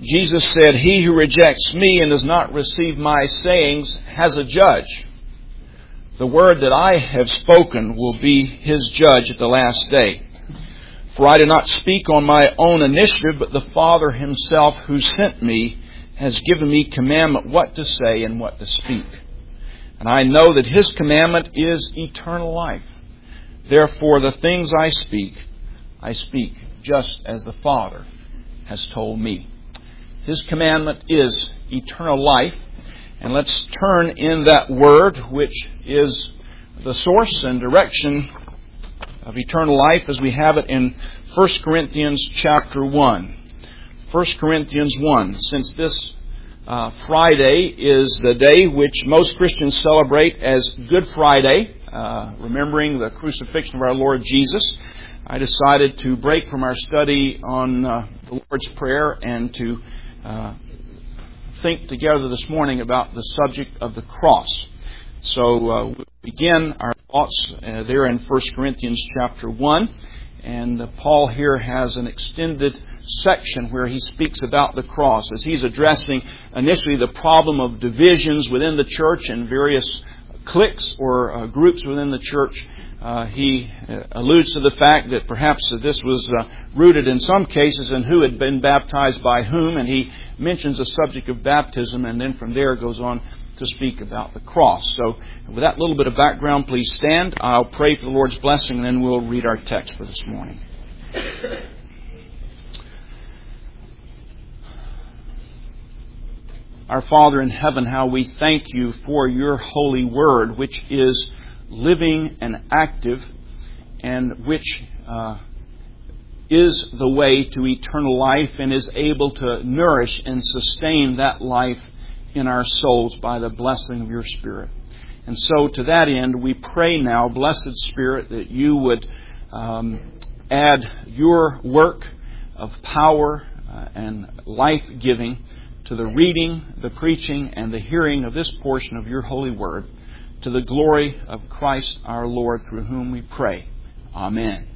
Jesus said, "He who rejects me and does not receive my sayings has a judge. The word that I have spoken will be his judge at the last day. For I do not speak on my own initiative, but the Father himself who sent me has given me commandment what to say and what to speak. And I know that his commandment is eternal life. Therefore the things I speak just as the Father has told me." His commandment is eternal life. And let's turn in that word, which is the source and direction of eternal life, as we have it in 1 Corinthians chapter 1. 1 Corinthians 1. Since this Friday is the day which most Christians celebrate as Good Friday, remembering the crucifixion of our Lord Jesus, I decided to break from our study on the Lord's Prayer and to think together this morning about the subject of the cross. So we'll begin our thoughts there in 1 Corinthians chapter 1. And Paul here has an extended section where he speaks about the cross, as he's addressing initially the problem of divisions within the church and various cliques or groups within the church. He alludes to the fact that perhaps this was rooted in some cases in who had been baptized by whom, and he mentions the subject of baptism, and then from there goes on to speak about the cross. So with that little bit of background, please stand. I'll pray for the Lord's blessing, and then we'll read our text for this morning. Our Father in heaven, how we thank you for your holy word, which is living and active, and which is the way to eternal life and is able to nourish and sustain that life in our souls by the blessing of your Spirit. And so to that end, we pray now, Blessed Spirit, that you would add your work of power and life-giving to the reading, the preaching, and the hearing of this portion of your holy word, to the glory of Christ our Lord, through whom we pray. Amen.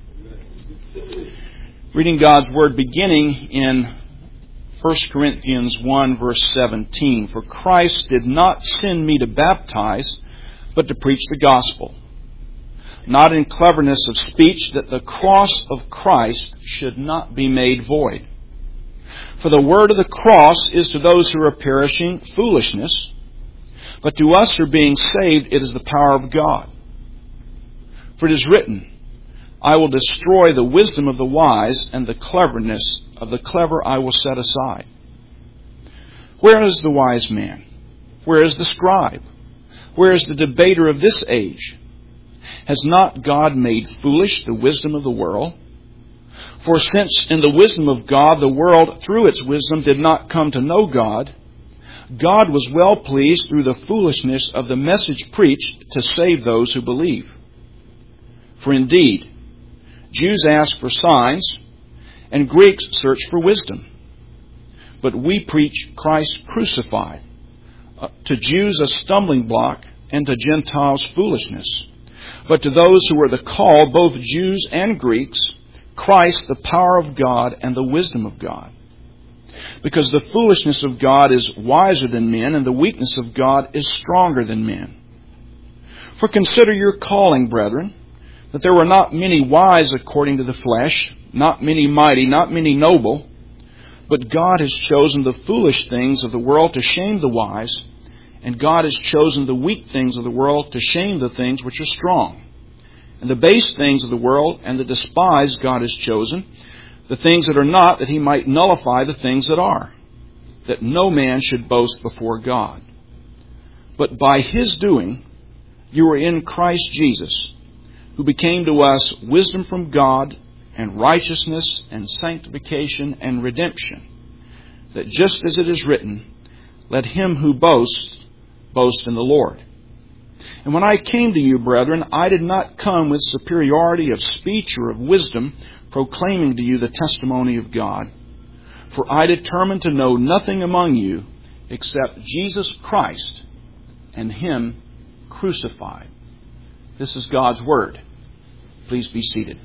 Reading God's word beginning in 1 Corinthians 1 verse 17. "For Christ did not send me to baptize, but to preach the gospel, not in cleverness of speech, that the cross of Christ should not be made void. For the word of the cross is to those who are perishing foolishness, but to us who are being saved it is the power of God. For it is written, I will destroy the wisdom of the wise, and the cleverness of the clever I will set aside. Where is the wise man? Where is the scribe? Where is the debater of this age? Has not God made foolish the wisdom of the world? For since in the wisdom of God the world through its wisdom did not come to know God, God was well pleased through the foolishness of the message preached to save those who believe. For indeed, Jews ask for signs, and Greeks search for wisdom. But we preach Christ crucified, to Jews a stumbling block, and to Gentiles foolishness. But to those who are the called, both Jews and Greeks, Christ the power of God and the wisdom of God. Because the foolishness of God is wiser than men, and the weakness of God is stronger than men. For consider your calling, brethren, that there were not many wise according to the flesh, not many mighty, not many noble, but God has chosen the foolish things of the world to shame the wise, and God has chosen the weak things of the world to shame the things which are strong. And the base things of the world and the despised God has chosen, the things that are not, that he might nullify the things that are, that no man should boast before God. But by his doing, you are in Christ Jesus, who became to us wisdom from God and righteousness and sanctification and redemption, that just as it is written, let him who boasts, boast in the Lord. And when I came to you, brethren, I did not come with superiority of speech or of wisdom, proclaiming to you the testimony of God. For I determined to know nothing among you except Jesus Christ and him crucified. This is God's word. Please be seated.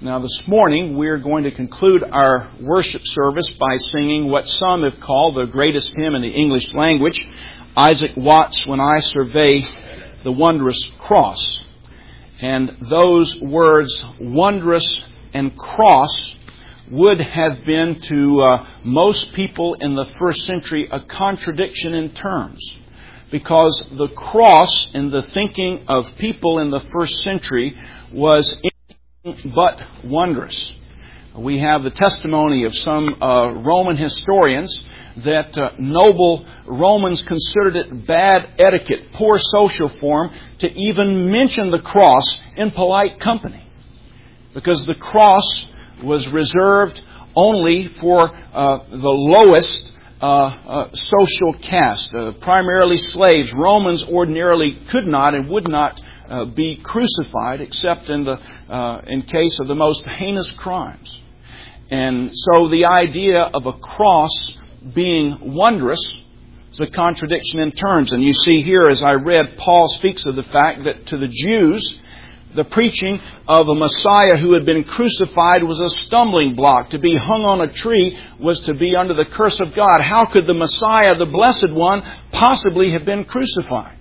Now this morning we're going to conclude our worship service by singing what some have called the greatest hymn in the English language, Isaac Watts' When I Survey the Wondrous Cross. And those words, wondrous and cross, would have been to most people in the first century a contradiction in terms. Because the cross, in the thinking of people in the first century, was anything but wondrous. We have the testimony of some Roman historians that noble Romans considered it bad etiquette, poor social form, to even mention the cross in polite company. Because the cross was reserved only for the lowest social caste, primarily slaves. Romans ordinarily could not and would not be crucified except in case of the most heinous crimes. And so the idea of a cross being wondrous is a contradiction in terms. And you see here, as I read, Paul speaks of the fact that to the Jews, the preaching of a Messiah who had been crucified was a stumbling block. To be hung on a tree was to be under the curse of God. How could the Messiah, the Blessed One, possibly have been crucified?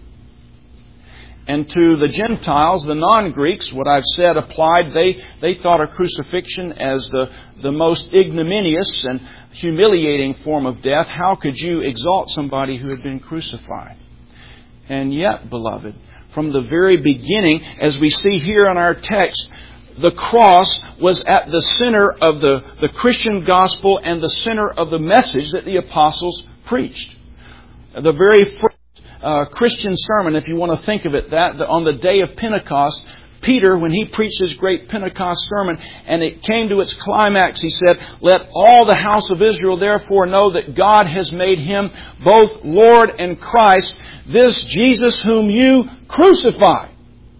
And to the Gentiles, the non-Greeks, what I've said applied. They thought of crucifixion as the most ignominious and humiliating form of death. How could you exalt somebody who had been crucified? And yet, beloved, from the very beginning, as we see here in our text, the cross was at the center of the Christian gospel and the center of the message that the apostles preached. The very first Christian sermon, if you want to think of it that, on the day of Pentecost, Peter, when he preached his great Pentecost sermon and it came to its climax, he said, "Let all the house of Israel therefore know that God has made Him both Lord and Christ, this Jesus whom you crucified."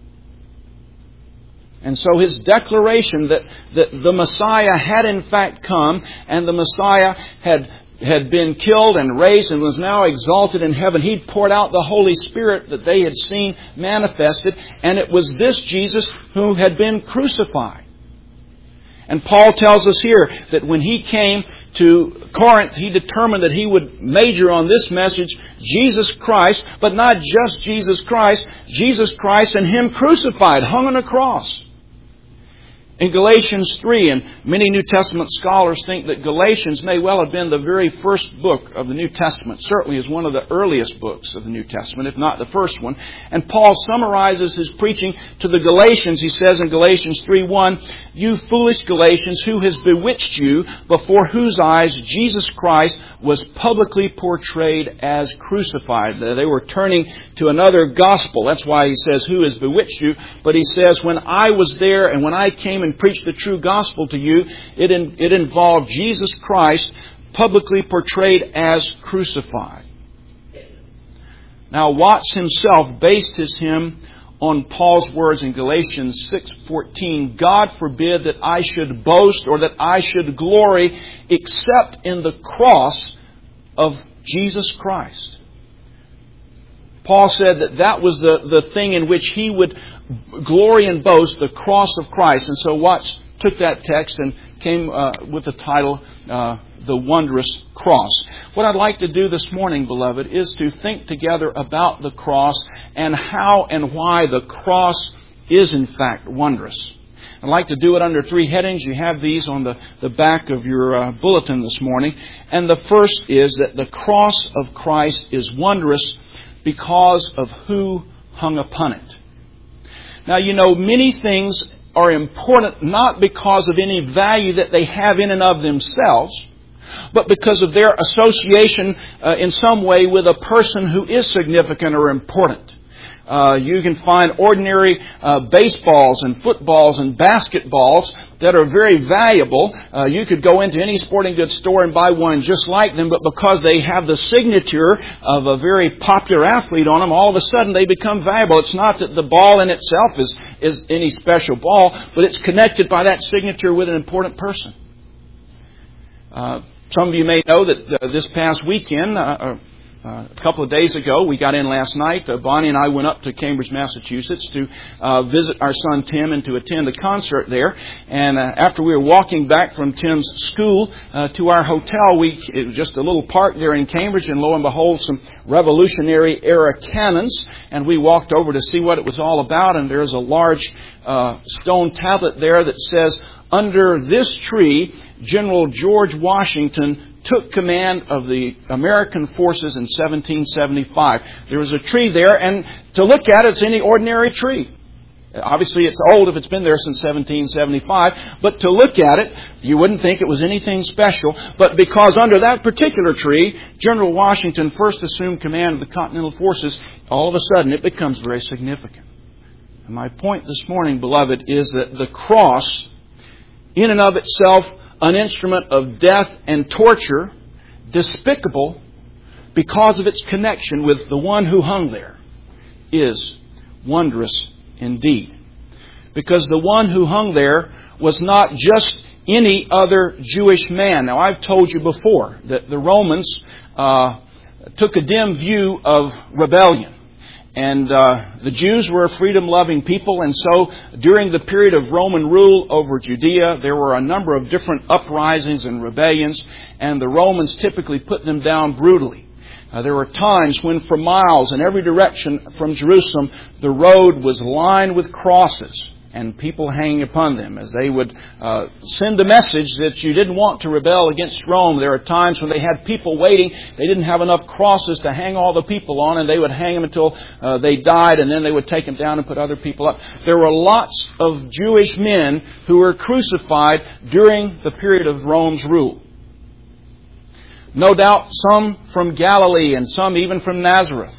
And so his declaration that the Messiah had in fact come and the Messiah had been killed and raised and was now exalted in heaven. He'd poured out the Holy Spirit that they had seen manifested, and it was this Jesus who had been crucified. And Paul tells us here that when he came to Corinth, he determined that he would major on this message, Jesus Christ, but not just Jesus Christ and Him crucified, hung on a cross. In Galatians 3, and many New Testament scholars think that Galatians may well have been the very first book of the New Testament. Certainly is one of the earliest books of the New Testament, if not the first one. And Paul summarizes his preaching to the Galatians. He says in Galatians 3:1, "You foolish Galatians, who has bewitched you, before whose eyes Jesus Christ was publicly portrayed as crucified." They were turning to another gospel. That's why he says, "Who has bewitched you?" But he says, when I was there and when I came and preached the true gospel to you, it involved Jesus Christ publicly portrayed as crucified. Now Watts himself based his hymn on Paul's words in Galatians 6:14, "God forbid that I should boast or that I should glory except in the cross of Jesus Christ." Paul said that was the thing in which he would glory and boast, the cross of Christ. And so Watts took that text and came with the title, The Wondrous Cross. What I'd like to do this morning, beloved, is to think together about the cross and how and why the cross is in fact wondrous. I'd like to do it under three headings. You have these on the back of your bulletin this morning. And the first is that the cross of Christ is wondrous because of who hung upon it. Now, you know, many things are important not because of any value that they have in and of themselves, but because of their association in some way with a person who is significant or important. You can find ordinary baseballs and footballs and basketballs that are very valuable. You could go into any sporting goods store and buy one just like them, but because they have the signature of a very popular athlete on them, all of a sudden they become valuable. It's not that the ball in itself is any special ball, but it's connected by that signature with an important person. Some of you may know that this past weekend, A couple of days ago, we got in last night. Bonnie and I went up to Cambridge, Massachusetts to visit our son Tim and to attend a concert there. And after we were walking back from Tim's school to our hotel, it was just a little park there in Cambridge, and lo and behold, some Revolutionary era cannons. And we walked over to see what it was all about, and there's a large stone tablet there that says, "Under this tree, General George Washington took command of the American forces in 1775. There was a tree there, and to look at it, it's any ordinary tree. Obviously, it's old if it's been there since 1775, but to look at it, you wouldn't think it was anything special. But because under that particular tree, General Washington first assumed command of the Continental Forces, all of a sudden it becomes very significant. And my point this morning, beloved, is that the cross, in and of itself, an instrument of death and torture, despicable because of its connection with the one who hung there, is wondrous indeed. Because the one who hung there was not just any other Jewish man. Now, I've told you before that the Romans took a dim view of rebellion. And the Jews were a freedom-loving people, and so during the period of Roman rule over Judea, there were a number of different uprisings and rebellions, and the Romans typically put them down brutally. There were times when for miles in every direction from Jerusalem, the road was lined with crosses and people hanging upon them, as they would send a message that you didn't want to rebel against Rome. There are times when they had people waiting. They didn't have enough crosses to hang all the people on, and they would hang them until they died, and then they would take them down and put other people up. There were lots of Jewish men who were crucified during the period of Rome's rule. No doubt some from Galilee and some even from Nazareth.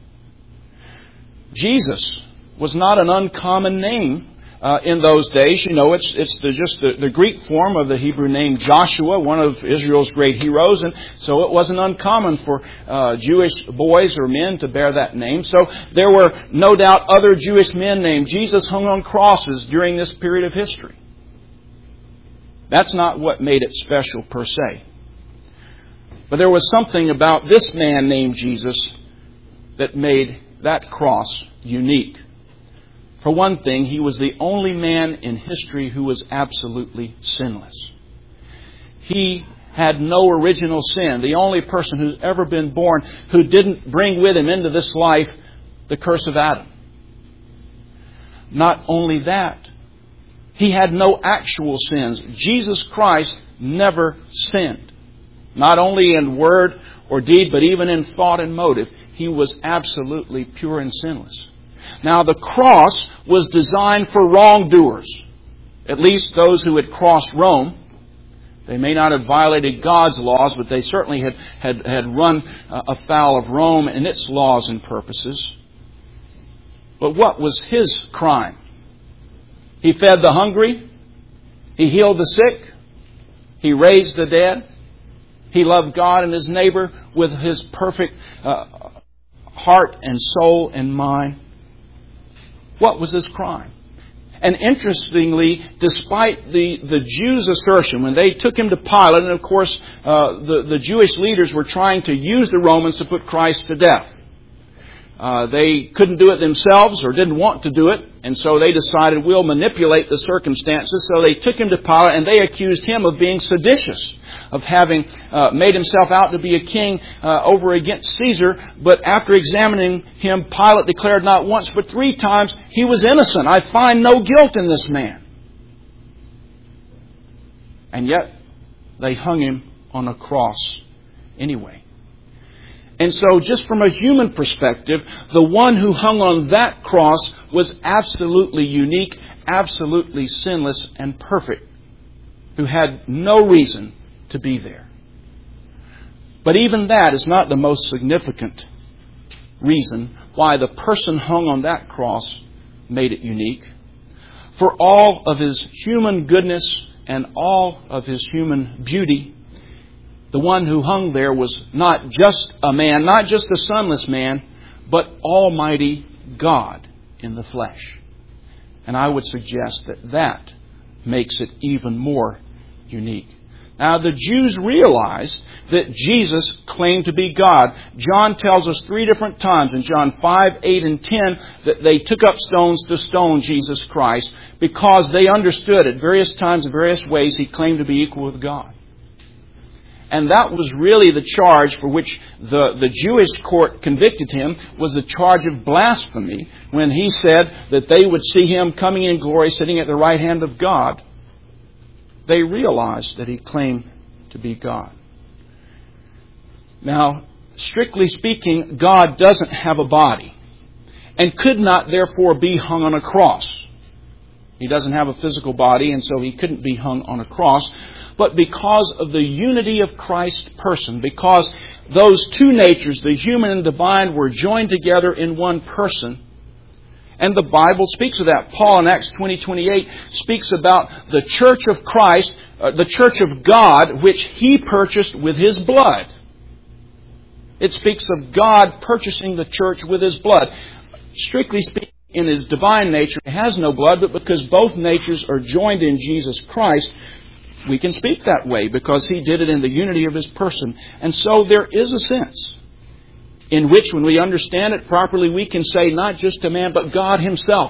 Jesus was not an uncommon name in those days. You know, it's just the Greek form of the Hebrew name Joshua, one of Israel's great heroes, and so it wasn't uncommon for Jewish boys or men to bear that name. So there were no doubt other Jewish men named Jesus hung on crosses during this period of history. That's not what made it special per se. But there was something about this man named Jesus that made that cross unique. For one thing, he was the only man in history who was absolutely sinless. He had no original sin. The only person who's ever been born who didn't bring with him into this life the curse of Adam. Not only that, he had no actual sins. Jesus Christ never sinned. Not only in word or deed, but even in thought and motive. He was absolutely pure and sinless. Now, the cross was designed for wrongdoers, at least those who had crossed Rome. They may not have violated God's laws, but they certainly had run afoul of Rome and its laws and purposes. But what was his crime? He fed the hungry. He healed the sick. He raised the dead. He loved God and his neighbor with his perfect heart and soul and mind. What was his crime? And interestingly, despite the Jews' assertion, when they took him to Pilate, and of course the Jewish leaders were trying to use the Romans to put Christ to death. They couldn't do it themselves or didn't want to do it, and so they decided, we'll manipulate the circumstances. So they took him to Pilate, and they accused him of being seditious, of having made himself out to be a king over against Caesar. But after examining him, Pilate declared not once but 3 times he was innocent. I find no guilt in this man. And yet they hung him on a cross anyway. And so just from a human perspective, the one who hung on that cross was absolutely unique, absolutely sinless and perfect, who had no reason to be there. But even that is not the most significant reason why the person hung on that cross made it unique. For all of his human goodness and all of his human beauty, the one who hung there was not just a man, not just a sonless man, but Almighty God in the flesh. And I would suggest that makes it even more unique. Now, the Jews realized that Jesus claimed to be God. John tells us 3 different times in John 5, 8, and 10 that they took up stones to stone Jesus Christ because they understood at various times and various ways He claimed to be equal with God. And that was really the charge for which the Jewish court convicted Him, was the charge of blasphemy when He said that they would see Him coming in glory, sitting at the right hand of God. They realized that He claimed to be God. Now, strictly speaking, God doesn't have a body and could not therefore be hung on a cross. He doesn't have a physical body, and so He couldn't be hung on a cross. But because of the unity of Christ's person, because those two natures, the human and divine, were joined together in one person, and the Bible speaks of that. Paul in Acts 20:28 speaks about the church of Christ, the church of God, which He purchased with His blood. It speaks of God purchasing the church with His blood. Strictly speaking, in His divine nature, He has no blood, but because both natures are joined in Jesus Christ, we can speak that way because He did it in the unity of His person. And so there is a sense in which, when we understand it properly, we can say not just a man, but God Himself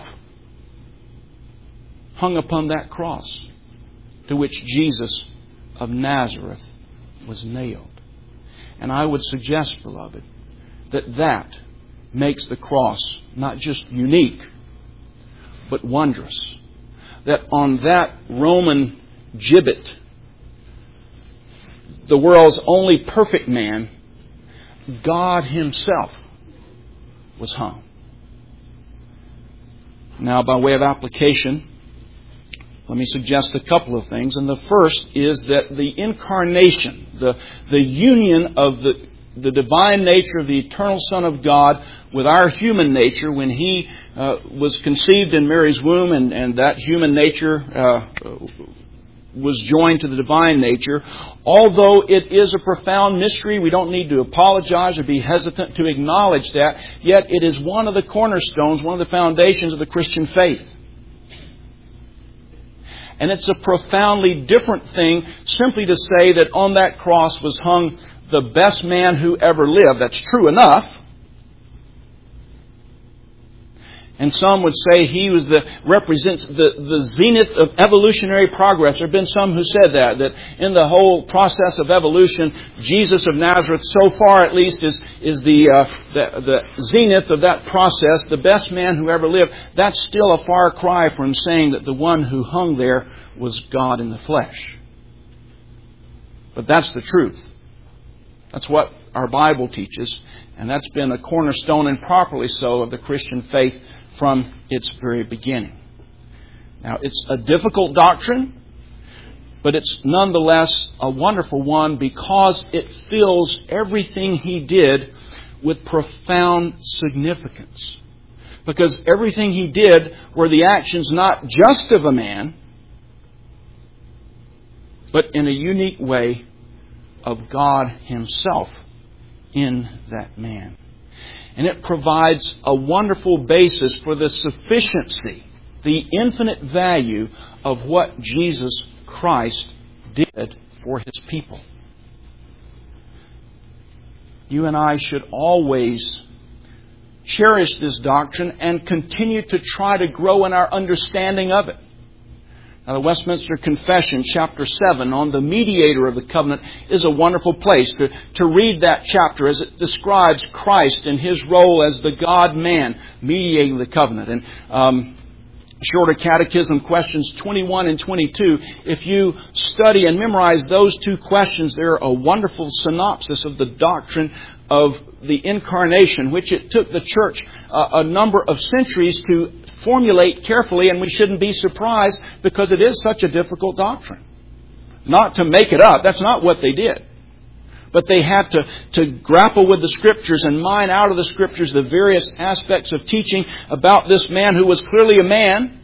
hung upon that cross to which Jesus of Nazareth was nailed. And I would suggest, beloved, that makes the cross not just unique, but wondrous. That on that Roman gibbet, the world's only perfect man, God Himself was hung. Now, by way of application, let me suggest a couple of things. And the first is that the incarnation, the union of the divine nature of the eternal Son of God with our human nature, when He was conceived in Mary's womb and that human nature was joined to the divine nature. Although it is a profound mystery, we don't need to apologize or be hesitant to acknowledge that, yet it is one of the cornerstones, one of the foundations of the Christian faith. And it's a profoundly different thing simply to say that on that cross was hung the best man who ever lived. That's true enough. And some would say He represents the zenith of evolutionary progress. There have been some who said that in the whole process of evolution, Jesus of Nazareth, so far at least, is the zenith of that process, the best man who ever lived. That's still a far cry from saying that the one who hung there was God in the flesh. But that's the truth. That's what our Bible teaches, and that's been a cornerstone, and properly so, of the Christian faith from its very beginning. Now, it's a difficult doctrine, but it's nonetheless a wonderful one because it fills everything He did with profound significance. Because everything He did were the actions not just of a man, but in a unique way of God Himself in that man. And it provides a wonderful basis for the sufficiency, the infinite value of what Jesus Christ did for His people. You and I should always cherish this doctrine and continue to try to grow in our understanding of it. Now, the Westminster Confession, chapter 7, on the mediator of the covenant, is a wonderful place to read that chapter as it describes Christ and His role as the God-man mediating the covenant. And Shorter Catechism questions 21 and 22, if you study and memorize those two questions, they're a wonderful synopsis of the doctrine of the Incarnation, which it took the Church a number of centuries to formulate carefully, and we shouldn't be surprised because it is such a difficult doctrine. Not to make it up, that's not what they did. But they had to grapple with the Scriptures and mine out of the Scriptures the various aspects of teaching about this man who was clearly a man,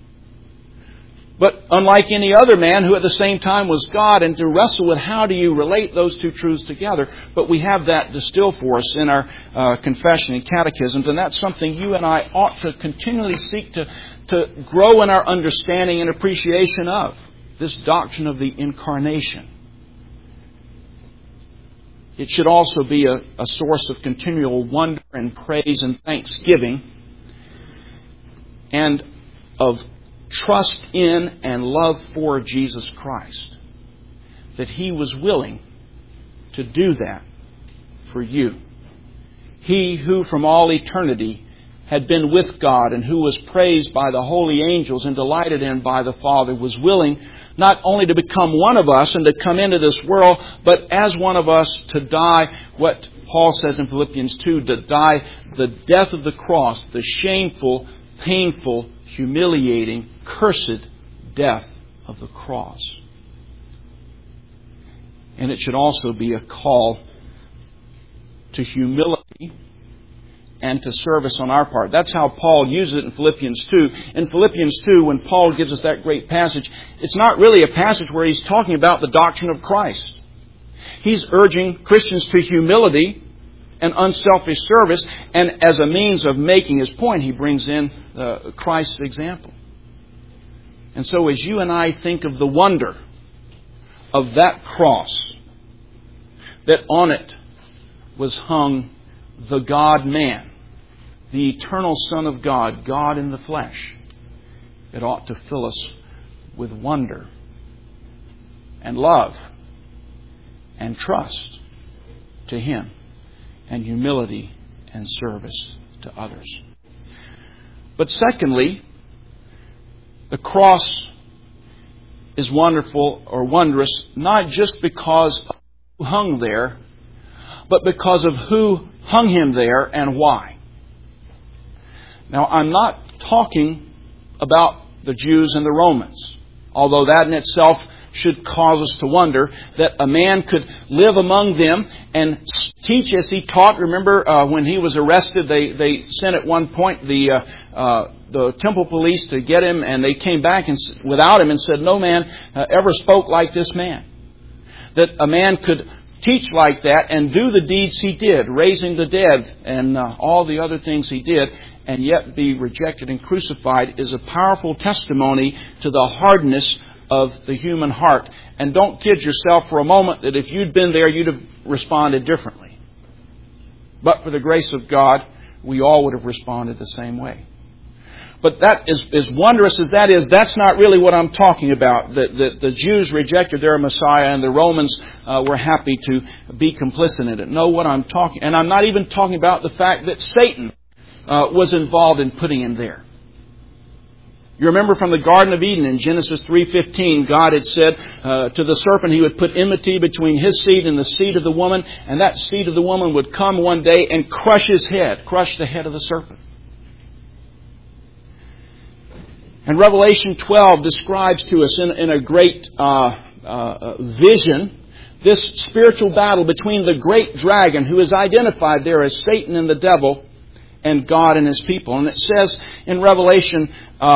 but unlike any other man who at the same time was God, and to wrestle with how do you relate those two truths together. But we have that distilled for us in our confession and catechisms, and that's something you and I ought to continually seek to grow in our understanding and appreciation of, this doctrine of the Incarnation. It should also be a source of continual wonder and praise and thanksgiving, and of trust in and love for Jesus Christ, that He was willing to do that for you. He who from all eternity had been with God and who was praised by the holy angels and delighted in by the Father was willing not only to become one of us and to come into this world, but as one of us to die what Paul says in Philippians 2, to die the death of the cross, the shameful, painful, humiliating, cursed death of the cross. And it should also be a call to humility and to service on our part. That's how Paul uses it in Philippians 2. In Philippians 2, when Paul gives us that great passage, it's not really a passage where he's talking about the doctrine of Christ. He's urging Christians to humility and unselfish service, and as a means of making his point, he brings in Christ's example. And so as you and I think of the wonder of that cross, that on it was hung the God-man, the eternal Son of God, God in the flesh, it ought to fill us with wonder and love and trust to Him and humility and service to others. But secondly, the cross is wonderful or wondrous not just because of who hung there, but because of who hung Him there and why. Now, I'm not talking about the Jews and the Romans, although that in itself should cause us to wonder that a man could live among them and teach as he taught. Remember when he was arrested, they sent at one point the temple police to get him, and they came back and without him and said, no man ever spoke like this man. That a man could teach like that and do the deeds he did, raising the dead and all the other things he did, and yet be rejected and crucified, is a powerful testimony to the hardness of the human heart. And don't kid yourself for a moment that if you'd been there, you'd have responded differently. But for the grace of God, we all would have responded the same way. But that is as wondrous as that is, that's not really what I'm talking about. The Jews rejected their Messiah and the Romans were happy to be complicit in it. No, what I'm talking, and I'm not even talking about the fact that Satan was involved in putting him there. You remember from the Garden of Eden in Genesis 3:15, God had said to the serpent He would put enmity between his seed and the seed of the woman, and that seed of the woman would come one day and crush his head, crush the head of the serpent. And Revelation 12 describes to us in a great vision this spiritual battle between the great dragon, who is identified there as Satan and the devil, and God and His people. And it says in Revelation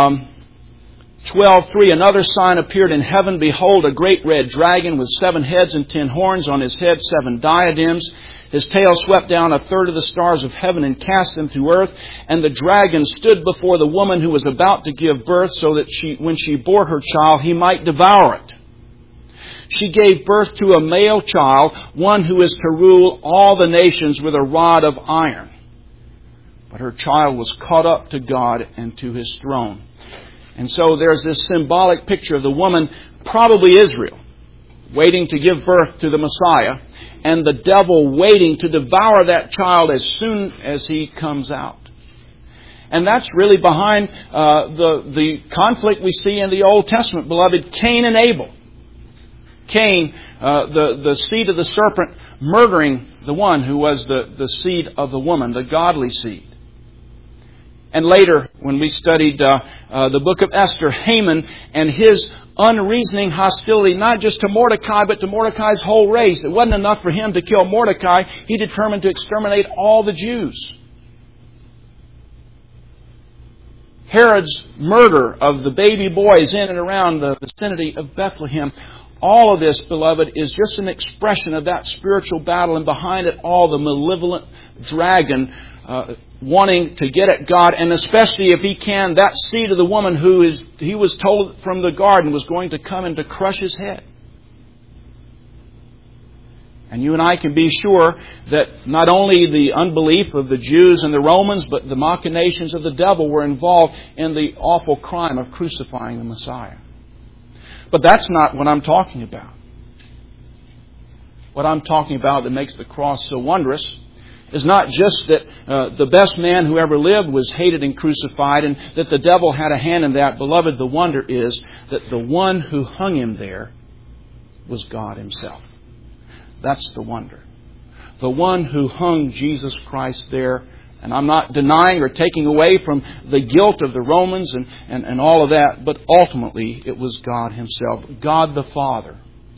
12:3, another sign appeared in heaven. Behold, a great red dragon with 7 heads and 10 horns. On his head 7 diadems. His tail swept down 1/3 of the stars of heaven and cast them to earth. And the dragon stood before the woman who was about to give birth, so that when she bore her child, he might devour it. She gave birth to a male child, one who is to rule all the nations with a rod of iron. But her child was caught up to God and to His throne. And so there's this symbolic picture of the woman, probably Israel, waiting to give birth to the Messiah, and the devil waiting to devour that child as soon as he comes out. And that's really behind the conflict we see in the Old Testament, beloved, Cain and Abel. Cain, the seed of the serpent, murdering the one who was the seed of the woman, the godly seed. And later, when we studied the book of Esther, Haman and his unreasoning hostility, not just to Mordecai, but to Mordecai's whole race. It wasn't enough for him to kill Mordecai. He determined to exterminate all the Jews. Herod's murder of the baby boys in and around the vicinity of Bethlehem. All of this, beloved, is just an expression of that spiritual battle, and behind it all the malevolent dragon wanting to get at God, and especially if he can, that seed of the woman who he was told from the garden was going to come and to crush his head. And you and I can be sure that not only the unbelief of the Jews and the Romans, but the machinations of the devil were involved in the awful crime of crucifying the Messiah. But that's not what I'm talking about. What I'm talking about that makes the cross so wondrous is not just that the best man who ever lived was hated and crucified and that the devil had a hand in that. Beloved, the wonder is that the one who hung Him there was God Himself. That's the wonder. The one who hung Jesus Christ there, and I'm not denying or taking away from the guilt of the Romans and all of that, but ultimately it was God Himself, God the Father.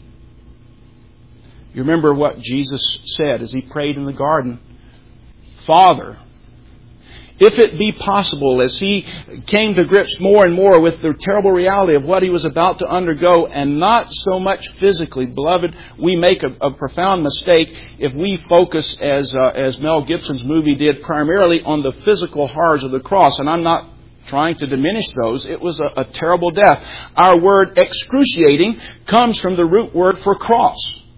You remember what Jesus said as He prayed in the garden? Father, if it be possible, as He came to grips more and more with the terrible reality of what He was about to undergo, and not so much physically. Beloved, we make a profound mistake if we focus, as Mel Gibson's movie did, primarily on the physical horrors of the cross. And I'm not trying to diminish those. It was a terrible death. Our word excruciating comes from the root word for cross.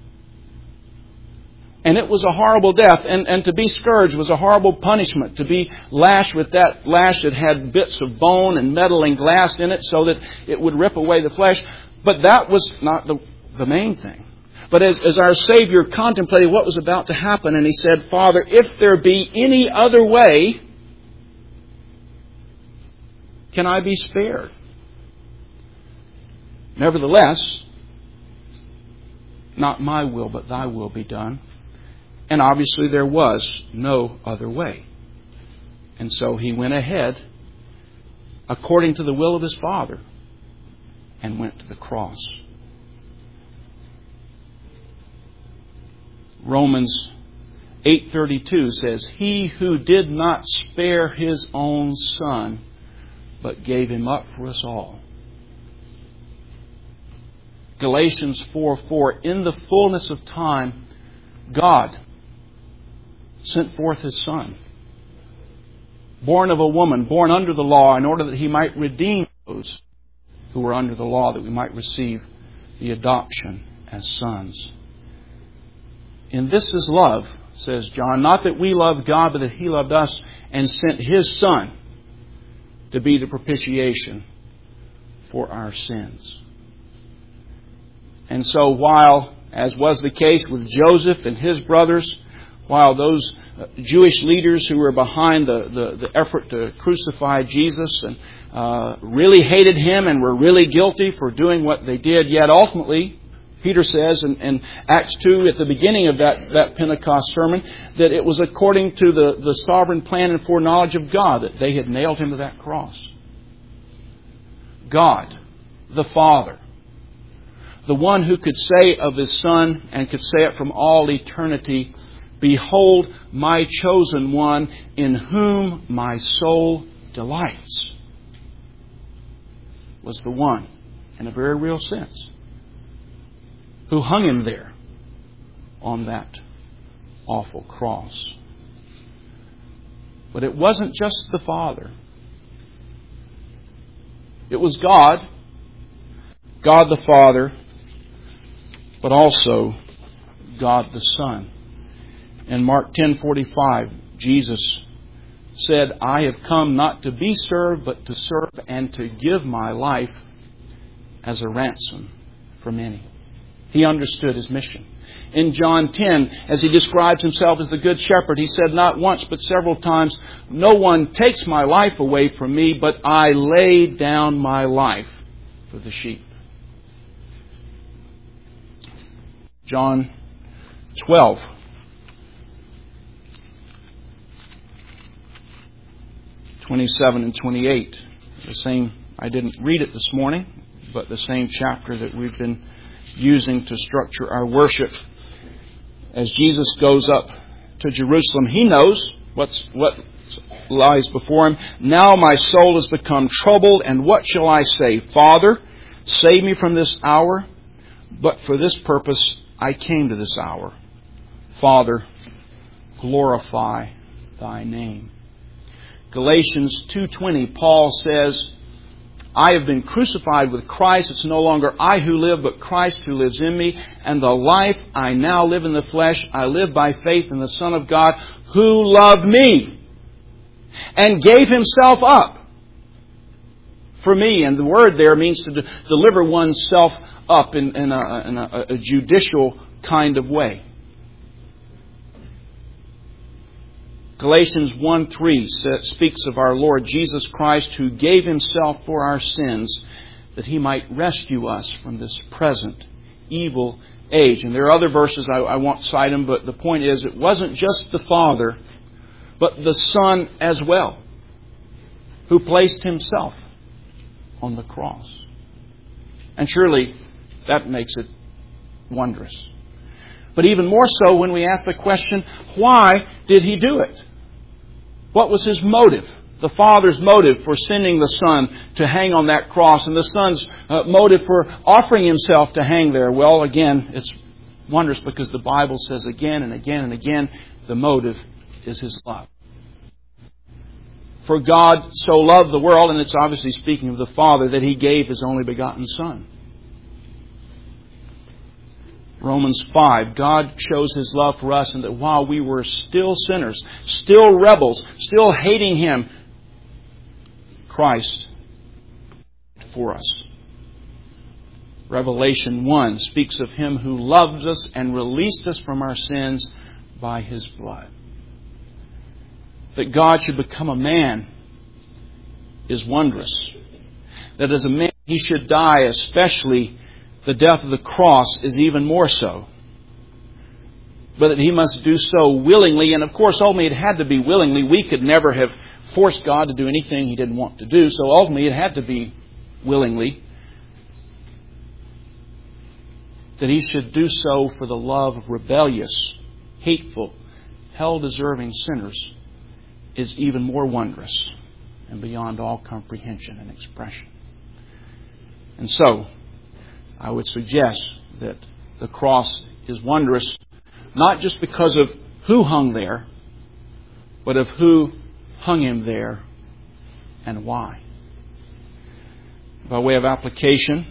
And it was a horrible death. And to be scourged was a horrible punishment. To be lashed with that lash that had bits of bone and metal and glass in it so that it would rip away the flesh. But that was not the main thing. But as our Savior contemplated what was about to happen, and He said, Father, if there be any other way, can I be spared? Nevertheless, not my will, but Thy will be done. And obviously there was no other way. And so He went ahead according to the will of His Father and went to the cross. Romans 8:32 says, He who did not spare His own Son, but gave Him up for us all. Galatians 4:4, in the fullness of time, God sent forth His Son, born of a woman, born under the law, in order that He might redeem those who were under the law, that we might receive the adoption as sons. And this is love, says John, not that we loved God, but that He loved us and sent His Son to be the propitiation for our sins. And so while, as was the case with Joseph and his brothers, while those Jewish leaders who were behind the effort to crucify Jesus and really hated Him and were really guilty for doing what they did, yet ultimately, Peter says in Acts 2 at the beginning of that Pentecost sermon, that it was according to the sovereign plan and foreknowledge of God that they had nailed Him to that cross. God, the Father, the one who could say of His Son and could say it from all eternity, Behold my chosen one in whom my soul delights, was the one, in a very real sense, who hung Him there on that awful cross. But it wasn't just the Father. It was God, God the Father, but also God the Son. In Mark 10:45, Jesus said, I have come not to be served, but to serve and to give my life as a ransom for many. He understood His mission. In John 10, as He describes Himself as the Good Shepherd, He said not once but several times, No one takes my life away from me, but I lay down my life for the sheep. John 12. (27 and 28). The same, I didn't read it this morning, but the same chapter that we've been using to structure our worship. As Jesus goes up to Jerusalem, He knows what lies before Him. Now my soul has become troubled, and what shall I say? Father, save me from this hour. But for this purpose I came to this hour. Father, glorify Thy name. Galatians 2:20, Paul says, I have been crucified with Christ. It's no longer I who live, but Christ who lives in me. And the life I now live in the flesh, I live by faith in the Son of God, who loved me and gave Himself up for me. And the word there means to deliver oneself up in a judicial kind of way. Galatians 1:3 speaks of our Lord Jesus Christ, who gave Himself for our sins that He might rescue us from this present evil age. And there are other verses, I won't cite them, but the point is it wasn't just the Father, but the Son as well, who placed Himself on the cross. And surely that makes it wondrous. But even more so when we ask the question, why did He do it? What was His motive? The Father's motive for sending the Son to hang on that cross, and the Son's motive for offering Himself to hang there. Well, again, it's wondrous because the Bible says again and again and again, the motive is His love. For God so loved the world, and it's obviously speaking of the Father, that He gave His only begotten Son. Romans 5, God shows His love for us, and that while we were still sinners, still rebels, still hating Him, Christ for us. Revelation 1 speaks of Him who loves us and released us from our sins by His blood. That God should become a man is wondrous. That as a man He should die, especially the death of the cross, is even more so. But that He must do so willingly. And of course, ultimately it had to be willingly. We could never have forced God to do anything He didn't want to do. So ultimately it had to be willingly. That He should do so for the love of rebellious, hateful, hell-deserving sinners is even more wondrous and beyond all comprehension and expression. And so, I would suggest that the cross is wondrous, not just because of who hung there, but of who hung Him there and why. By way of application,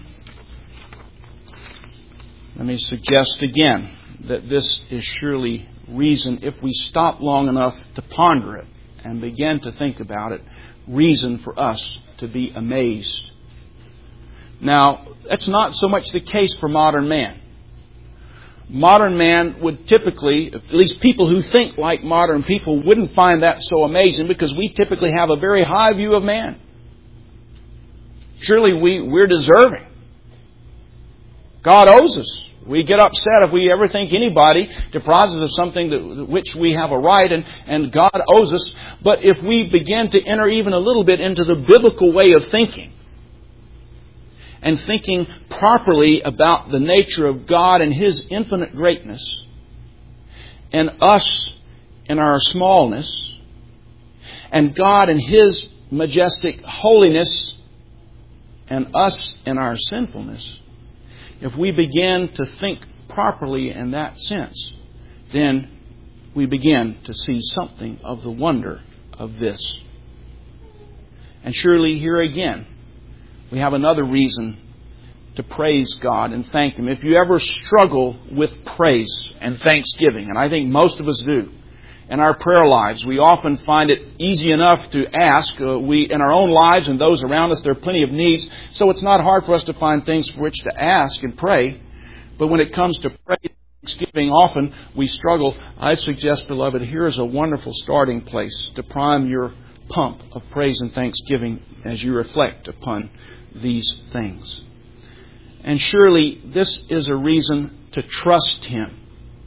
let me suggest again that this is surely reason, if we stop long enough to ponder it and begin to think about it, reason for us to be amazed. Now, that's not so much the case for modern man. Modern man would typically, at least people who think like modern people, wouldn't find that so amazing because we typically have a very high view of man. Surely we're deserving. God owes us. We get upset if we ever think anybody deprives us of something which we have a right, and God owes us. But if we begin to enter even a little bit into the biblical way of thinking, and thinking properly about the nature of God and His infinite greatness, and us in our smallness, and God in His majestic holiness, and us in our sinfulness, if we begin to think properly in that sense, then we begin to see something of the wonder of this. And surely here again, we have another reason to praise God and thank Him. If you ever struggle with praise and thanksgiving, and I think most of us do, in our prayer lives, we often find it easy enough to ask. In our own lives and those around us, there are plenty of needs, so it's not hard for us to find things for which to ask and pray. But when it comes to praise and thanksgiving, often we struggle. I suggest, beloved, here is a wonderful starting place to prime your pump of praise and thanksgiving as you reflect upon these things. And surely this is a reason to trust Him.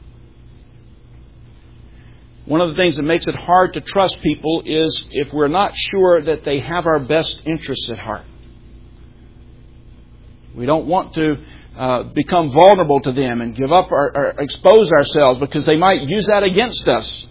One of the things that makes it hard to trust people is if we're not sure that they have our best interests at heart. We don't want to become vulnerable to them and give up or expose ourselves because they might use that against us.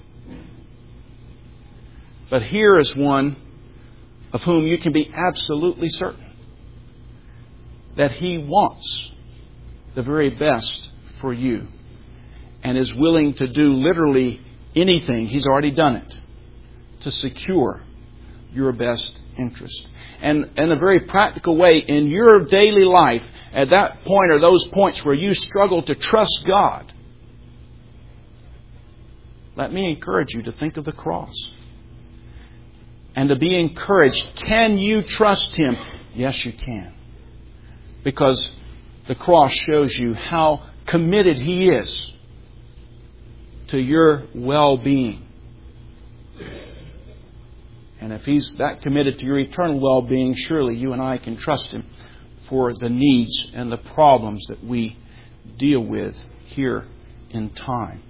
But here is one of whom you can be absolutely certain that He wants the very best for you and is willing to do literally anything. He's already done it to secure your best interest. And in a very practical way, in your daily life, at that point or those points where you struggle to trust God, let me encourage you to think of the cross. And to be encouraged. Can you trust Him? Yes, you can. Because the cross shows you how committed He is to your well-being. And if He's that committed to your eternal well-being, surely you and I can trust Him for the needs and the problems that we deal with here in time.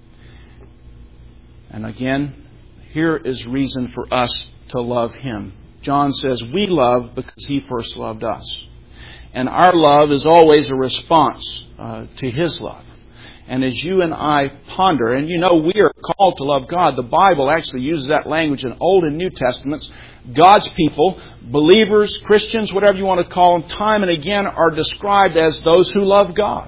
And again, here is reason for us to love Him. John says we love because He first loved us. And our love is always a response to His love. And as you and I ponder, and you know we are called to love God. The Bible actually uses that language in Old and New Testaments. God's people, believers, Christians, whatever you want to call them, time and again are described as those who love God.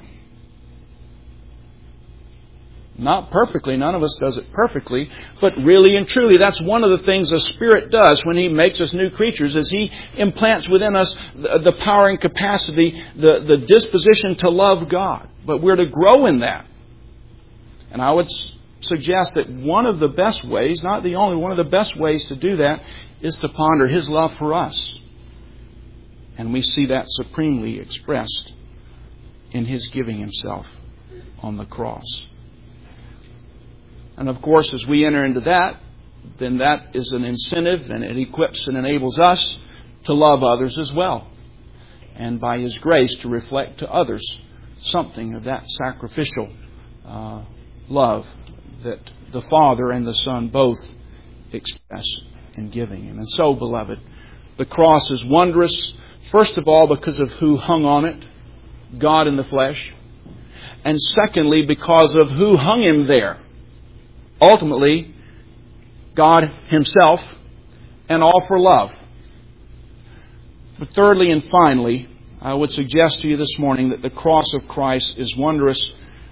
Not perfectly. None of us does it perfectly. But really and truly, that's one of the things the Spirit does when He makes us new creatures, is He implants within us the power and capacity, the disposition to love God. But we're to grow in that. And I would suggest that one of the best ways, not the only, one of the best ways to do that is to ponder His love for us. And we see that supremely expressed in His giving Himself on the cross. And of course, as we enter into that, then that is an incentive, and it equips and enables us to love others as well. And by His grace to reflect to others something of that sacrificial love that the Father and the Son both express in giving Him. And so, beloved, the cross is wondrous, first of all, because of who hung on it, God in the flesh. And secondly, because of who hung Him there. Ultimately, God Himself, and all for love. But thirdly and finally, I would suggest to you this morning that the cross of Christ is wondrous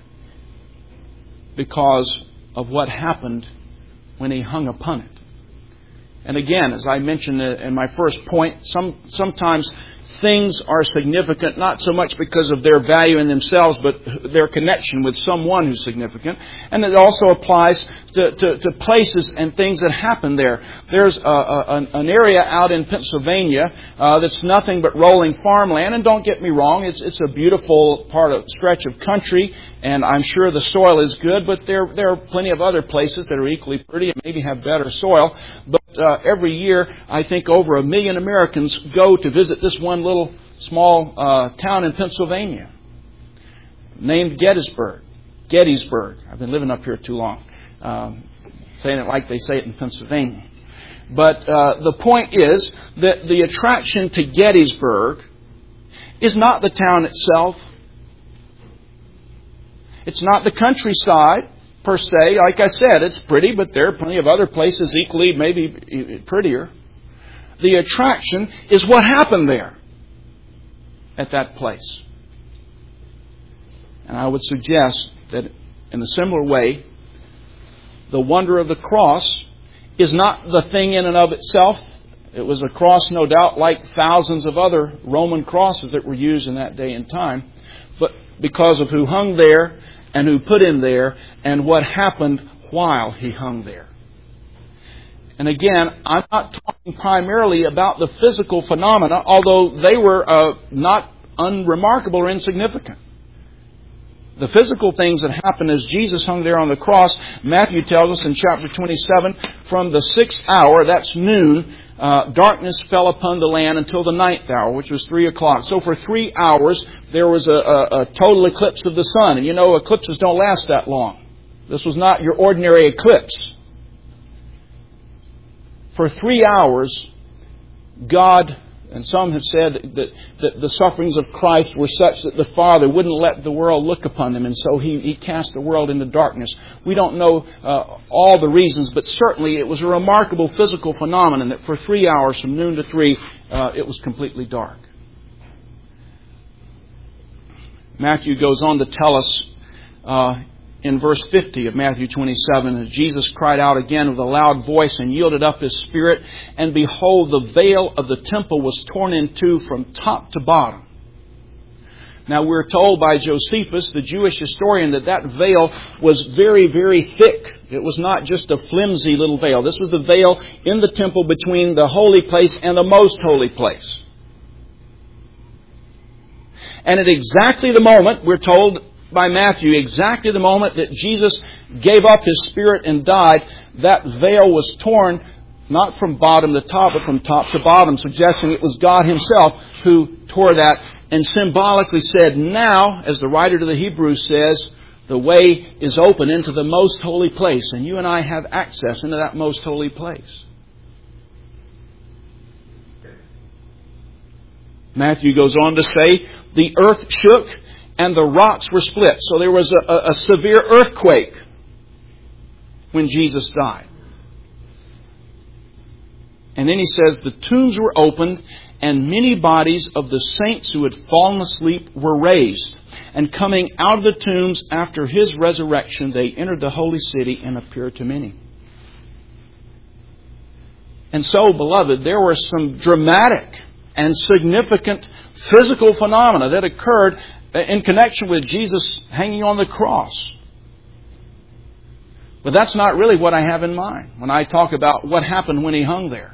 because of what happened when He hung upon it. And again, as I mentioned in my first point, sometimes things are significant not so much because of their value in themselves, but their connection with someone who's significant. And it also applies to places and things that happen there. There's an area out in Pennsylvania that's nothing but rolling farmland. And don't get me wrong, it's a beautiful stretch of country, and I'm sure the soil is good, but there are plenty of other places that are equally pretty and maybe have better soil. But every year, I think over 1 million Americans go to visit this one little small town in Pennsylvania named Gettysburg. I've been living up here too long, saying it like they say it in Pennsylvania. But the point is that the attraction to Gettysburg is not the town itself. It's not the countryside per se. Like I said, it's pretty, but there are plenty of other places equally, maybe prettier. The attraction is what happened there at that place. And I would suggest that in a similar way, the wonder of the cross is not the thing in and of itself. It was a cross, no doubt, like thousands of other Roman crosses that were used in that day and time. But because of who hung there and who put Him there and what happened while He hung there. And again, I'm not talking primarily about the physical phenomena, although they were not unremarkable or insignificant. The physical things that happened as Jesus hung there on the cross, Matthew tells us in chapter 27, from the 6th hour, that's noon, darkness fell upon the land until the 9th hour, which was 3 o'clock. So for 3 hours, there was a total eclipse of the sun. And you know, eclipses don't last that long. This was not your ordinary eclipse. For 3 hours, God, and some have said that the sufferings of Christ were such that the Father wouldn't let the world look upon Him, and so He cast the world into darkness. We don't know all the reasons, but certainly it was a remarkable physical phenomenon that for 3 hours, from noon to 3, it was completely dark. Matthew goes on to tell us in verse 50 of Matthew 27, as Jesus cried out again with a loud voice and yielded up His Spirit, and behold, the veil of the temple was torn in two from top to bottom. Now we're told by Josephus, the Jewish historian, that veil was very, very thick. It was not just a flimsy little veil. This was the veil in the temple between the holy place and the most holy place. And at exactly the moment, we're told by Matthew, exactly the moment that Jesus gave up His Spirit and died, that veil was torn not from bottom to top, but from top to bottom, suggesting it was God Himself who tore that and symbolically said, now, as the writer to the Hebrews says, the way is open into the most holy place, and you and I have access into that most holy place. Matthew goes on to say, the earth shook and the rocks were split. So there was a severe earthquake when Jesus died. And then he says, the tombs were opened, and many bodies of the saints who had fallen asleep were raised. And coming out of the tombs after His resurrection, they entered the holy city and appeared to many. And so, beloved, there were some dramatic and significant physical phenomena that occurred in connection with Jesus hanging on the cross. But that's not really what I have in mind when I talk about what happened when He hung there.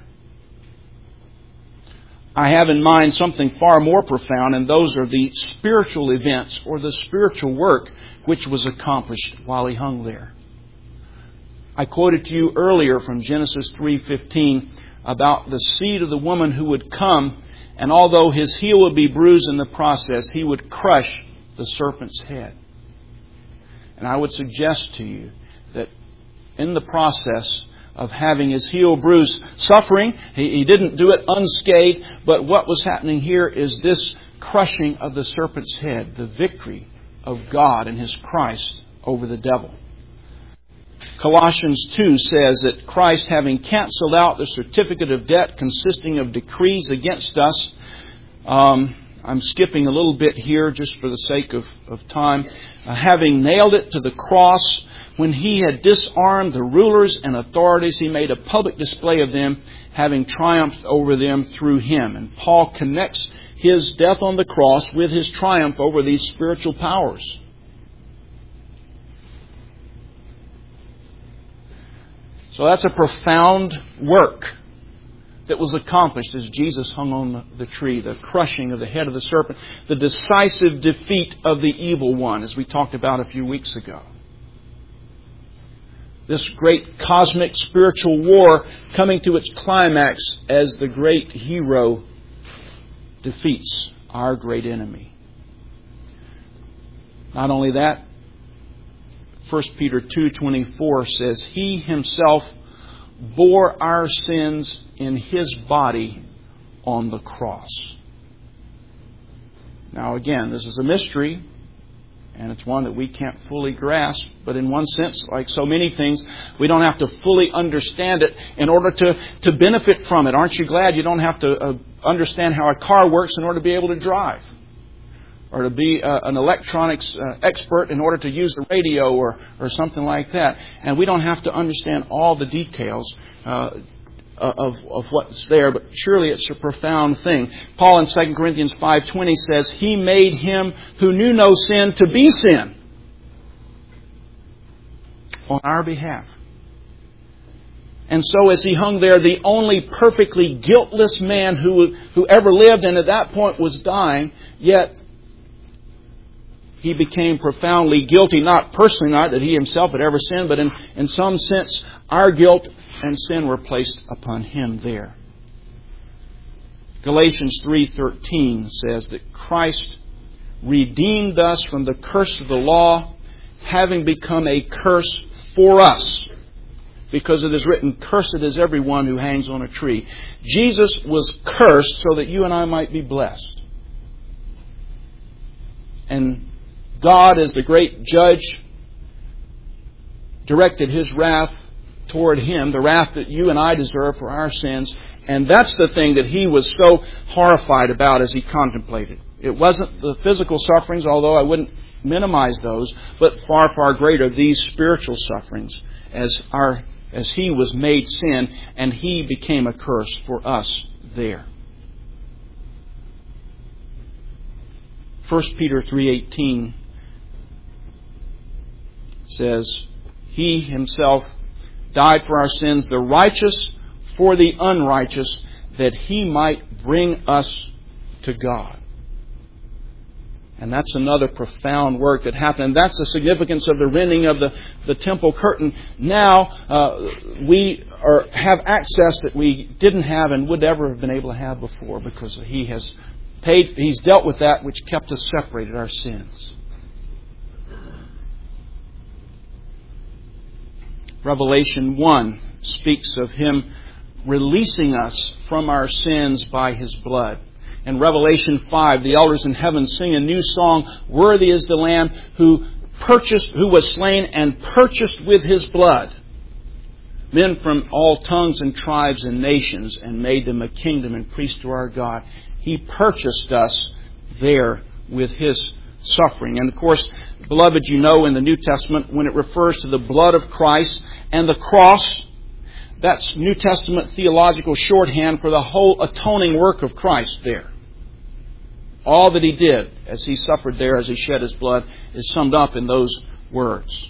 I have in mind something far more profound, and those are the spiritual events or the spiritual work which was accomplished while He hung there. I quoted to you earlier from Genesis 3:15 about the seed of the woman who would come, and although his heel would be bruised in the process, he would crush the serpent's head. And I would suggest to you that in the process of having his heel bruised, suffering, he didn't do it unscathed, but what was happening here is this crushing of the serpent's head, the victory of God and His Christ over the devil. Colossians 2 says that Christ, having canceled out the certificate of debt consisting of decrees against us, I'm skipping a little bit here just for the sake of time, having nailed it to the cross, when He had disarmed the rulers and authorities, He made a public display of them, having triumphed over them through Him. And Paul connects His death on the cross with His triumph over these spiritual powers. So that's a profound work that was accomplished as Jesus hung on the tree. The crushing of the head of the serpent. The decisive defeat of the evil one, as we talked about a few weeks ago. This great cosmic spiritual war coming to its climax as the great hero defeats our great enemy. Not only that, 1 Peter 2:24 says, He Himself bore our sins in His body on the cross. Now again, this is a mystery, and it's one that we can't fully grasp. But in one sense, like so many things, we don't have to fully understand it in order to benefit from it. Aren't you glad you don't have to understand how a car works in order to be able to drive? Or to be an electronics expert in order to use the radio or something like that. And we don't have to understand all the details of what's there, but surely it's a profound thing. Paul in 2 Corinthians 5:20 says, He made Him who knew no sin to be sin on our behalf. And so as He hung there, the only perfectly guiltless man who ever lived, and at that point was dying, yet He became profoundly guilty, not personally, not that He Himself had ever sinned, but in some sense, our guilt and sin were placed upon Him there. Galatians 3:13 says that Christ redeemed us from the curse of the law, having become a curse for us. Because it is written, Cursed is everyone who hangs on a tree. Jesus was cursed so that you and I might be blessed. And God, as the great judge, directed His wrath toward Him, the wrath that you and I deserve for our sins. And that's the thing that He was so horrified about as He contemplated. It wasn't the physical sufferings, although I wouldn't minimize those, but far, far greater, these spiritual sufferings as He was made sin and He became a curse for us there. 1 Peter 3:18 says, He Himself died for our sins, the righteous for the unrighteous, that He might bring us to God. And that's another profound work that happened. And that's the significance of the rending of the temple curtain. Now we have access that we didn't have and would ever have been able to have before, because He has paid. He's dealt with that which kept us separated, our sins. Revelation 1 speaks of Him releasing us from our sins by His blood. In Revelation 5, the elders in heaven sing a new song, Worthy is the Lamb who was slain and purchased with His blood men from all tongues and tribes and nations, and made them a kingdom and priests to our God. He purchased us there with His suffering. And of course, beloved, you know in the New Testament, when it refers to the blood of Christ and the cross, that's New Testament theological shorthand for the whole atoning work of Christ there. All that He did as He suffered there, as He shed His blood, is summed up in those words.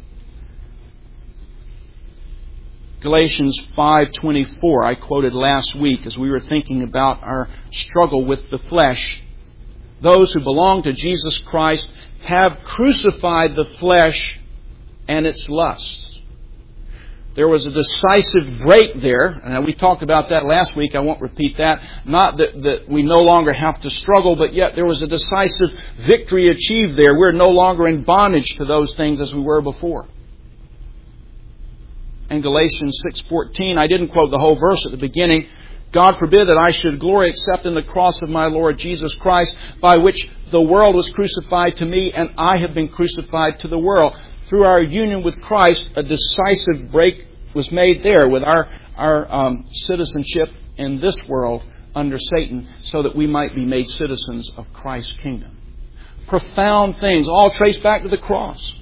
Galatians 5:24, I quoted last week as we were thinking about our struggle with the flesh. Those who belong to Jesus Christ have crucified the flesh and its lusts. There was a decisive break there, and we talked about that last week. I won't repeat that. Not that we no longer have to struggle, but yet there was a decisive victory achieved there. We're no longer in bondage to those things as we were before. And Galatians 6:14, I didn't quote the whole verse at the beginning. God forbid that I should glory except in the cross of my Lord Jesus Christ, by which the world was crucified to me, and I have been crucified to the world. Through our union with Christ, a decisive break was made there with our citizenship in this world under Satan, so that we might be made citizens of Christ's kingdom. Profound things, all traced back to the cross.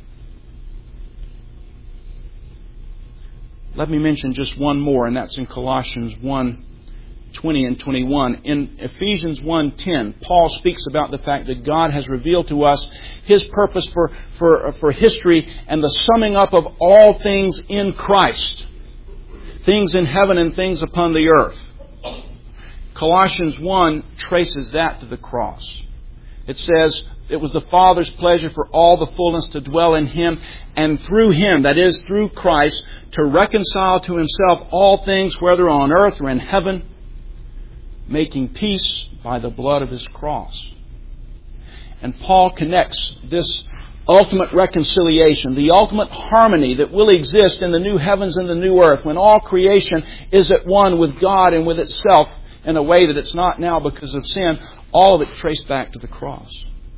Let me mention just one more, and that's in Colossians 1:20 and 21. In Ephesians 1:10, Paul speaks about the fact that God has revealed to us His purpose for history and the summing up of all things in Christ. Things in heaven and things upon the earth. Colossians 1 traces that to the cross. It says, it was the Father's pleasure for all the fullness to dwell in Him, and through Him, that is, through Christ, to reconcile to Himself all things, whether on earth or in heaven, making peace by the blood of His cross. And Paul connects this ultimate reconciliation, the ultimate harmony that will exist in the new heavens and the new earth, when all creation is at one with God and with itself in a way that it's not now because of sin, all of it traced back to the cross.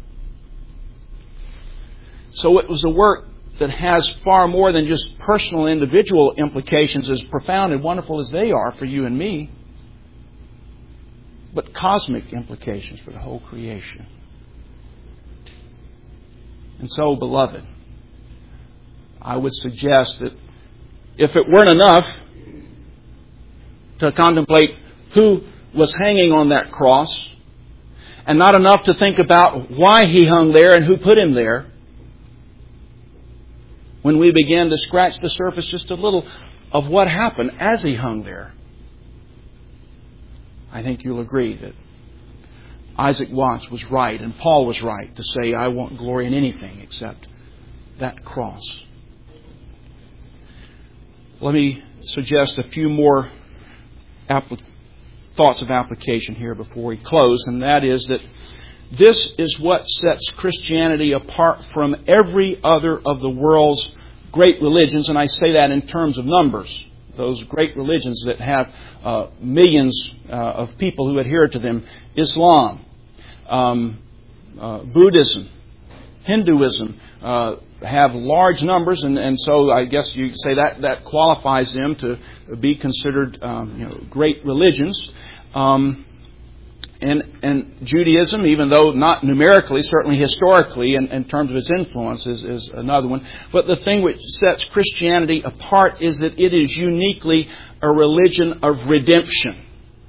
So it was a work that has far more than just personal, individual implications, as profound and wonderful as they are for you and me, but cosmic implications for the whole creation. And so, beloved, I would suggest that if it weren't enough to contemplate who was hanging on that cross, and not enough to think about why He hung there and who put Him there, when we begin to scratch the surface just a little of what happened as He hung there, I think you'll agree that Isaac Watts was right and Paul was right to say, I won't glory in anything except that cross. Let me suggest a few more thoughts of application here before we close, and that is that this is what sets Christianity apart from every other of the world's great religions, and I say that in terms of numbers. Those great religions that have millions of people who adhere to them. Islam, Buddhism, Hinduism have large numbers, and so I guess you say that qualifies them to be considered great religions. And Judaism, even though not numerically, certainly historically in terms of its influence, is another one. But the thing which sets Christianity apart is that it is uniquely a religion of redemption.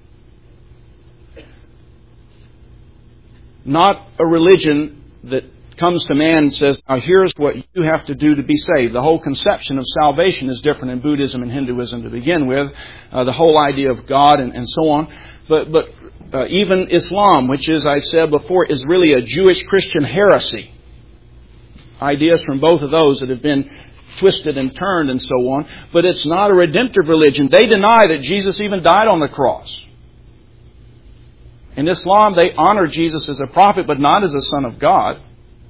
Not a religion that comes to man and says, now here's what you have to do to be saved. The whole conception of salvation is different in Buddhism and Hinduism to begin with. The whole idea of God and so on. But even Islam, which is, I've said before, is really a Jewish Christian heresy. Ideas from both of those that have been twisted and turned and so on. But it's not a redemptive religion. They deny that Jesus even died on the cross. In Islam, they honor Jesus as a prophet, but not as a son of God.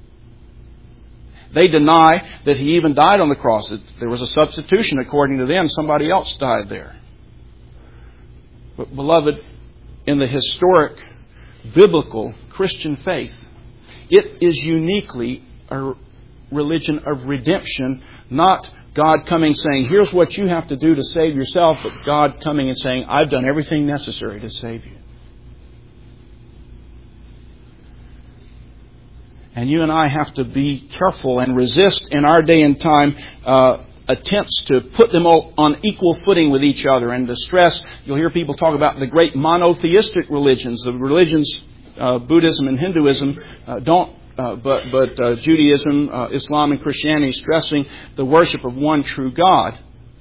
They deny that He even died on the cross. There was a substitution, according to them. Somebody else died there. But, beloved, in the historic, biblical Christian faith, it is uniquely a religion of redemption, not God coming saying, here's what you have to do to save yourself, but God coming and saying, I've done everything necessary to save you. And you and I have to be careful and resist in our day and time attempts to put them all on equal footing with each other and to stress. You'll hear people talk about the great monotheistic religions. The religions, Buddhism and Hinduism, but Judaism, Islam and Christianity stressing the worship of one true God.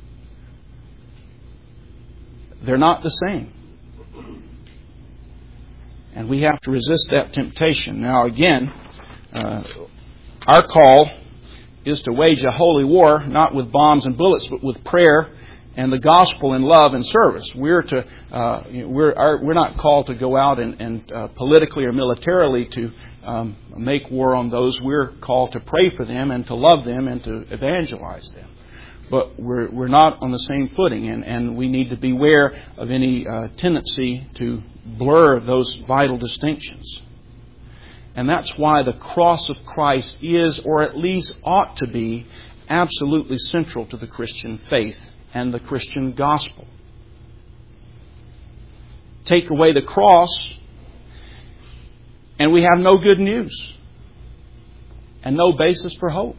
They're not the same. And we have to resist that temptation. Now again, our call is to wage a holy war, not with bombs and bullets, but with prayer and the gospel and love and service. We're not called to go out and politically or militarily to make war on those. We're called to pray for them and to love them and to evangelize them. But we're not on the same footing, and we need to beware of any tendency to blur those vital distinctions. And that's why the cross of Christ is, or at least ought to be, absolutely central to the Christian faith and the Christian gospel. Take away the cross, and we have no good news and no basis for hope.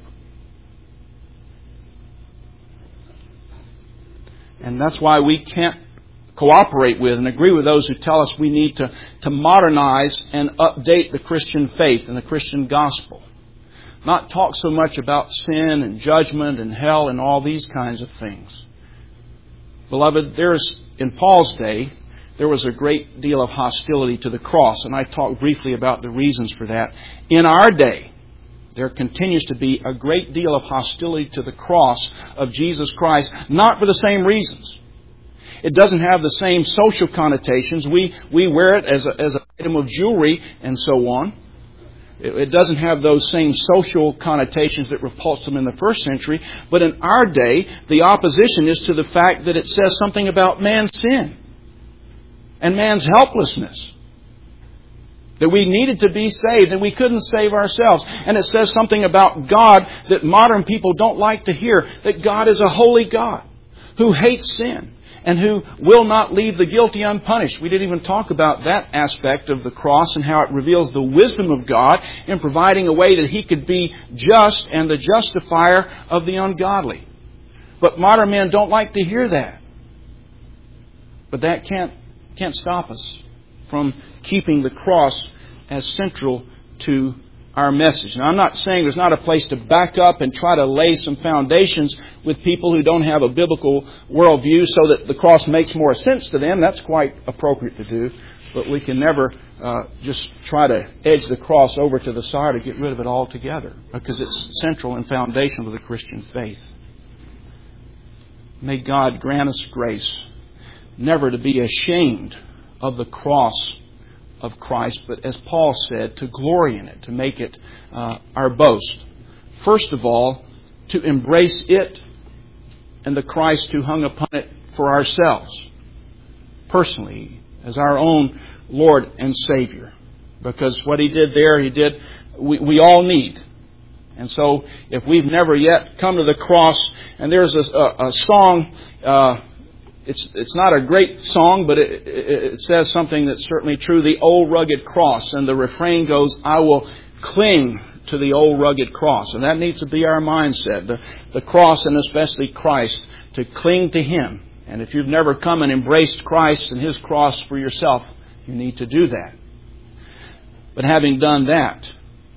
And that's why we can't cooperate with and agree with those who tell us we need to modernize and update the Christian faith and the Christian gospel. Not talk so much about sin and judgment and hell and all these kinds of things. Beloved, in Paul's day, there was a great deal of hostility to the cross, and I talked briefly about the reasons for that. In our day, there continues to be a great deal of hostility to the cross of Jesus Christ, not for the same reasons. It doesn't have the same social connotations. We wear it as an item of jewelry and so on. It doesn't have those same social connotations that repulsed them in the first century. But in our day, the opposition is to the fact that it says something about man's sin and man's helplessness. That we needed to be saved and we couldn't save ourselves. And it says something about God that modern people don't like to hear. That God is a holy God who hates sin and who will not leave the guilty unpunished. We didn't even talk about that aspect of the cross and how it reveals the wisdom of God in providing a way that He could be just and the justifier of the ungodly. But modern men don't like to hear that. But that can't stop us from keeping the cross as central to our message. Now, I'm not saying there's not a place to back up and try to lay some foundations with people who don't have a biblical worldview so that the cross makes more sense to them. That's quite appropriate to do. But we can never just try to edge the cross over to the side or get rid of it altogether, because it's central and foundational to the Christian faith. May God grant us grace never to be ashamed of the cross of Christ, but as Paul said, to glory in it, to make it our boast. First of all, to embrace it and the Christ who hung upon it for ourselves, personally, as our own Lord and Savior. Because what He did there, we all need. And so, if we've never yet come to the cross, and there's a song It's not a great song, but it says something that's certainly true. The old rugged cross. And the refrain goes, I will cling to the old rugged cross. And that needs to be our mindset. The cross, and especially Christ, to cling to Him. And if you've never come and embraced Christ and His cross for yourself, you need to do that. But having done that,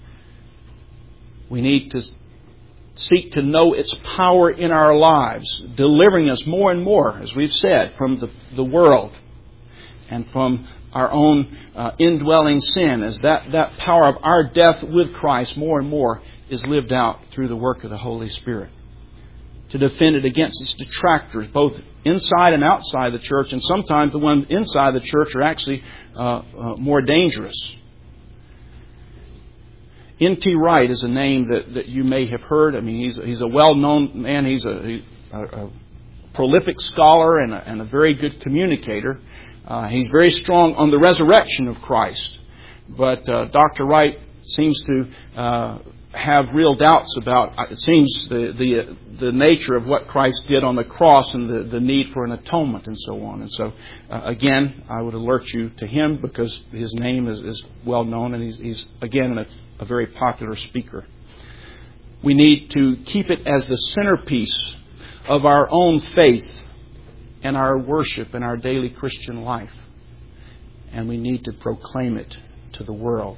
we need to seek to know its power in our lives, delivering us more and more, as we've said, from the world and from our own indwelling sin, as that power of our death with Christ more and more is lived out through the work of the Holy Spirit. To defend it against its detractors, both inside and outside the church, and sometimes the ones inside the church are actually more dangerous. N.T. Wright is a name that you may have heard. I mean, he's a well-known man. He's a prolific scholar and a very good communicator. He's very strong on the resurrection of Christ. But Dr. Wright seems to have real doubts about, it seems, the nature of what Christ did on the cross and the need for an atonement and so on. And so, again, I would alert you to him because his name is well known and he's again, a very popular speaker. We need to keep it as the centerpiece of our own faith and our worship and our daily Christian life. And we need to proclaim it to the world.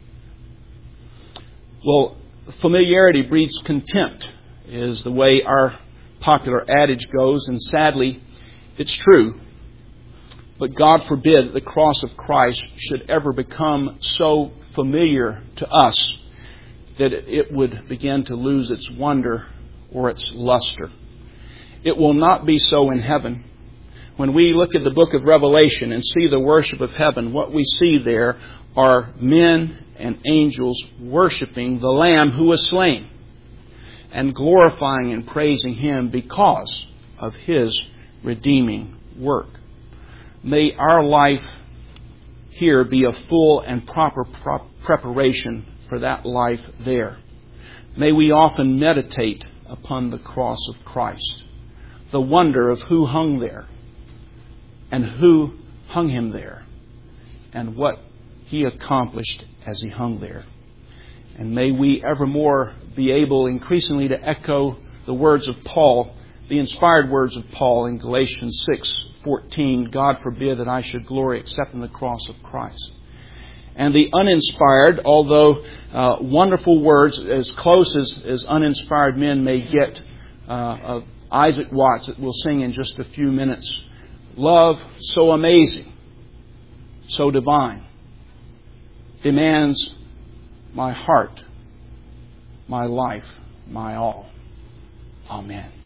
Well, familiarity breeds contempt is the way our popular adage goes, and sadly, it's true. But God forbid that the cross of Christ should ever become so familiar to us that it would begin to lose its wonder or its luster. It will not be so in heaven. When we look at the book of Revelation and see the worship of heaven, what we see there are men and angels worshiping the Lamb who was slain and glorifying and praising Him because of His redeeming work. May our life here be a full and proper preparation for that life there. May we often meditate upon the cross of Christ, the wonder of who hung there and who hung Him there and what He accomplished as He hung there. And may we evermore be able increasingly to echo the words of Paul, the inspired words of Paul in Galatians 6:14, God forbid that I should glory except in the cross of Christ. And the uninspired, although wonderful words, as close as uninspired men may get, of Isaac Watts that we'll sing in just a few minutes. Love so amazing, so divine, demands my heart, my life, my all. Amen.